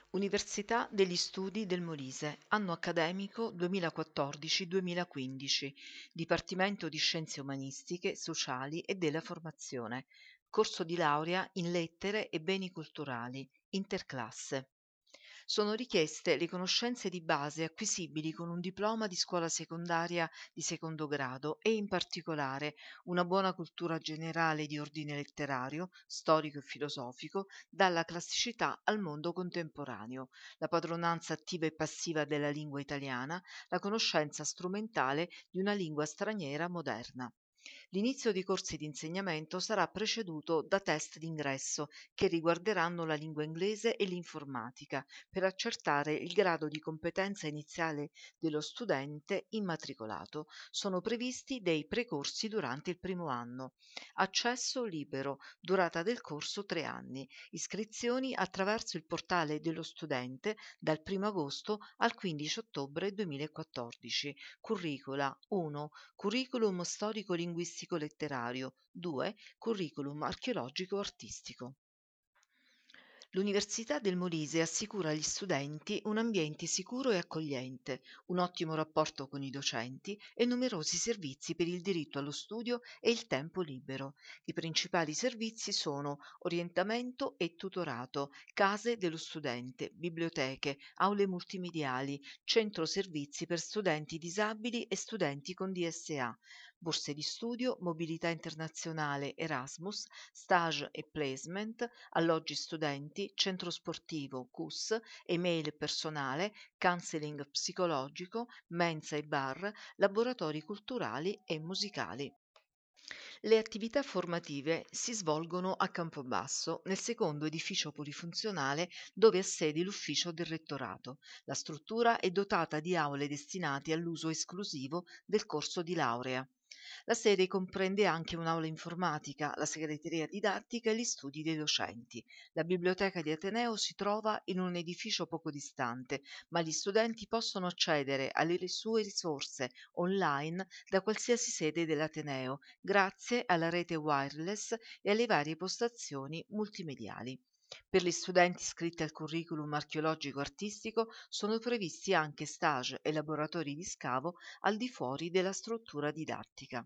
Università degli Studi del Molise, anno accademico 2014-2015, Dipartimento di Scienze Umanistiche, Sociali e della Formazione, corso di laurea in Lettere e Beni Culturali, interclasse. Sono richieste le conoscenze di base acquisibili con un diploma di scuola secondaria di secondo grado e in particolare una buona cultura generale di ordine letterario, storico e filosofico, dalla classicità al mondo contemporaneo, la padronanza attiva e passiva della lingua italiana, la conoscenza strumentale di una lingua straniera moderna. L'inizio dei corsi di insegnamento sarà preceduto da test d'ingresso che riguarderanno la lingua inglese e l'informatica per accertare il grado di competenza iniziale dello studente immatricolato. Sono previsti dei precorsi durante il primo anno. Accesso libero, durata del corso 3 anni. Iscrizioni attraverso il portale dello studente dal 1 agosto al 15 ottobre 2014. Curricula 1. Curriculum storico-linguistico letterario. 2. Curriculum archeologico-artistico. L'Università del Molise assicura agli studenti un ambiente sicuro e accogliente, un ottimo rapporto con i docenti e numerosi servizi per il diritto allo studio e il tempo libero. I principali servizi sono orientamento e tutorato, case dello studente, biblioteche, aule multimediali, centro servizi per studenti disabili e studenti con DSA, borse di studio, mobilità internazionale Erasmus, stage e placement, alloggi studenti, centro sportivo CUS, email personale, counseling psicologico, mensa e bar, laboratori culturali e musicali. Le attività formative si svolgono a Campobasso, nel secondo edificio polifunzionale dove ha sede l'ufficio del rettorato. La struttura è dotata di aule destinate all'uso esclusivo del corso di laurea. La sede comprende anche un'aula informatica, la segreteria didattica e gli studi dei docenti. La biblioteca di Ateneo si trova in un edificio poco distante, ma gli studenti possono accedere alle sue risorse online da qualsiasi sede dell'Ateneo, grazie alla rete wireless e alle varie postazioni multimediali. Per gli studenti iscritti al curriculum archeologico-artistico sono previsti anche stage e laboratori di scavo al di fuori della struttura didattica.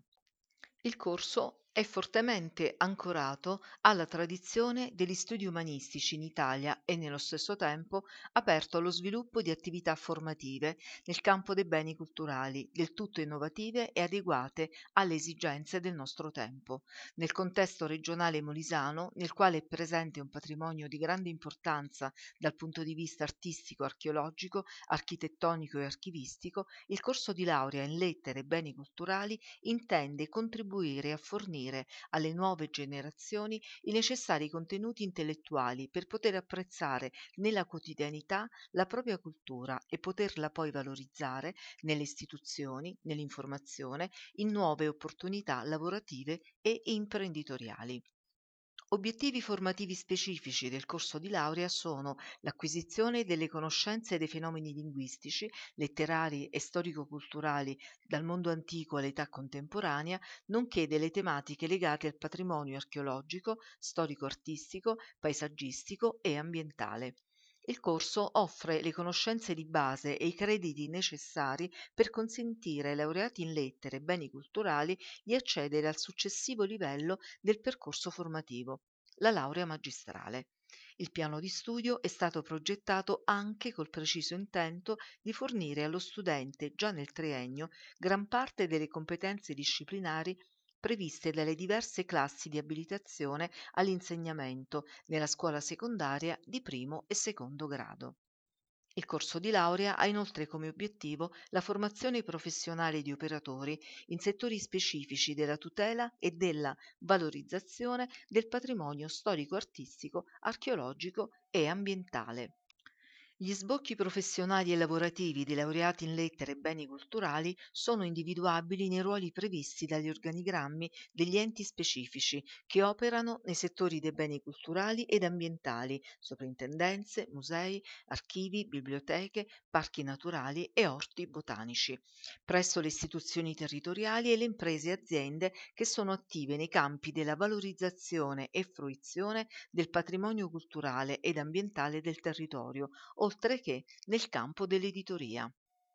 Il corso è fortemente ancorato alla tradizione degli studi umanistici in Italia e nello stesso tempo aperto allo sviluppo di attività formative nel campo dei beni culturali, del tutto innovative e adeguate alle esigenze del nostro tempo. Nel contesto regionale molisano, nel quale è presente un patrimonio di grande importanza dal punto di vista artistico, archeologico, architettonico e archivistico, il corso di laurea in lettere e beni culturali intende contribuire a fornire alle nuove generazioni i necessari contenuti intellettuali per poter apprezzare nella quotidianità la propria cultura e poterla poi valorizzare nelle istituzioni, nell'informazione, in nuove opportunità lavorative e imprenditoriali. Obiettivi formativi specifici del corso di laurea sono l'acquisizione delle conoscenze dei fenomeni linguistici, letterari e storico-culturali dal mondo antico all'età contemporanea, nonché delle tematiche legate al patrimonio archeologico, storico-artistico, paesaggistico e ambientale. Il corso offre le conoscenze di base e i crediti necessari per consentire ai laureati in lettere e beni culturali di accedere al successivo livello del percorso formativo, la laurea magistrale. Il piano di studio è stato progettato anche col preciso intento di fornire allo studente già nel triennio gran parte delle competenze disciplinari previste dalle diverse classi di abilitazione all'insegnamento nella scuola secondaria di primo e secondo grado. Il corso di laurea ha inoltre come obiettivo la formazione professionale di operatori in settori specifici della tutela e della valorizzazione del patrimonio storico-artistico, archeologico e ambientale. Gli sbocchi professionali e lavorativi dei laureati in lettere e beni culturali sono individuabili nei ruoli previsti dagli organigrammi degli enti specifici che operano nei settori dei beni culturali ed ambientali, soprintendenze, musei, archivi, biblioteche, parchi naturali e orti botanici, presso le istituzioni territoriali e le imprese e aziende che sono attive nei campi della valorizzazione e fruizione del patrimonio culturale ed ambientale del territorio, oltre che nel campo dell'editoria.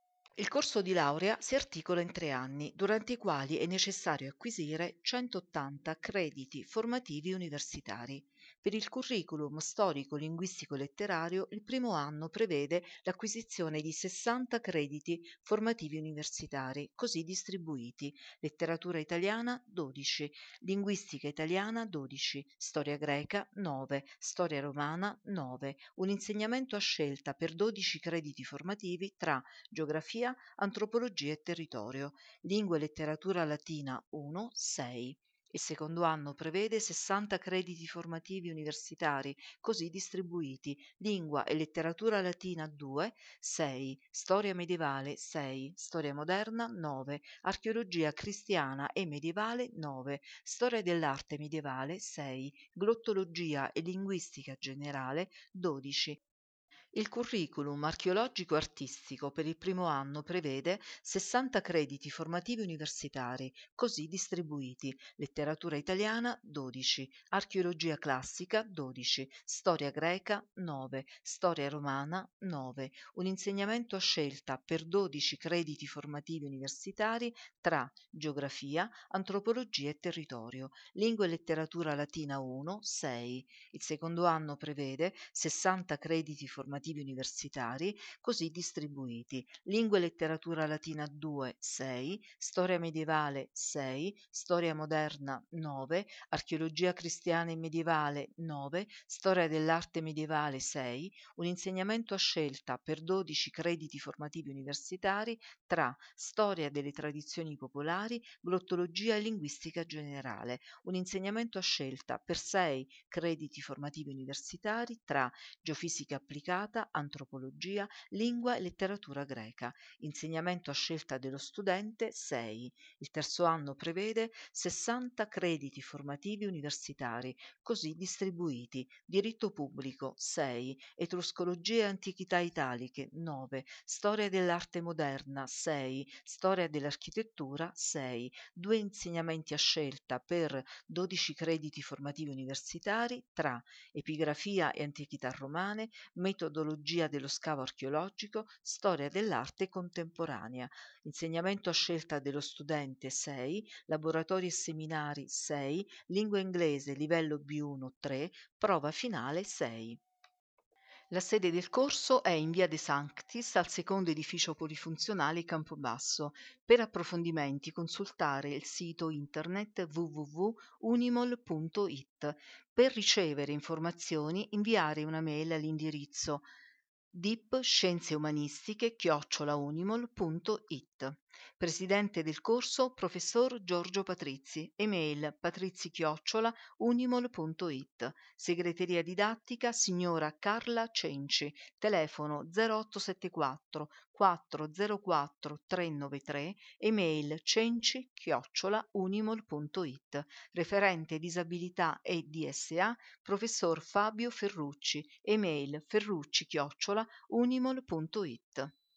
Il corso di laurea si articola in 3 anni, durante i quali è necessario acquisire 180 crediti formativi universitari. Per il curriculum storico, linguistico e letterario, il primo anno prevede l'acquisizione di 60 crediti formativi universitari, così distribuiti: letteratura italiana 12, linguistica italiana 12, storia greca 9, storia romana 9, un insegnamento a scelta per 12 crediti formativi tra geografia, antropologia e territorio, lingua e letteratura latina 1, 6. Il secondo anno prevede 60 crediti formativi universitari, così distribuiti: lingua e letteratura latina 2, 6, storia medievale 6, storia moderna 9, archeologia cristiana e medievale 9, storia dell'arte medievale 6, glottologia e linguistica generale 12. Il curriculum archeologico-artistico per il primo anno prevede 60 crediti formativi universitari, così distribuiti: letteratura italiana 12, archeologia classica 12, storia greca 9, storia romana 9, un insegnamento a scelta per 12 crediti formativi universitari tra geografia, antropologia e territorio, lingua e letteratura latina 1, 6. Il secondo anno prevede 60 crediti formativi universitari, così distribuiti: lingua e letteratura latina 2, 6, storia medievale 6, storia moderna 9, archeologia cristiana e medievale 9, storia dell'arte medievale 6, un insegnamento a scelta per 12 crediti formativi universitari tra storia delle tradizioni popolari, glottologia e linguistica generale, un insegnamento a scelta per 6 crediti formativi universitari tra geofisica applicata, antropologia, lingua e letteratura greca, insegnamento a scelta dello studente 6. Il terzo anno prevede 60 crediti formativi universitari, così distribuiti: diritto pubblico 6, etruscologia e antichità italiche 9, storia dell'arte moderna 6, storia dell'architettura 6, due insegnamenti a scelta per 12 crediti formativi universitari tra epigrafia e antichità romane, metodologia dello scavo archeologico, storia dell'arte contemporanea, insegnamento a scelta dello studente 6, laboratori e seminari 6, lingua inglese livello B1-3, prova finale 6. La sede del corso è in via De Sanctis, al secondo edificio polifunzionale Campobasso. Per approfondimenti consultare il sito internet www.unimol.it. Per ricevere informazioni inviare una mail all'indirizzo dipscienzeumanistiche@unimol.it. Presidente del corso professor Giorgio Patrizi. Email patrizi@unimol.it. Segreteria didattica signora Carla Cenci. Telefono 0874 404 393. Email cenci@unimol.it. Referente disabilità e DSA professor Fabio Ferrucci. Email ferrucci@unimol.it.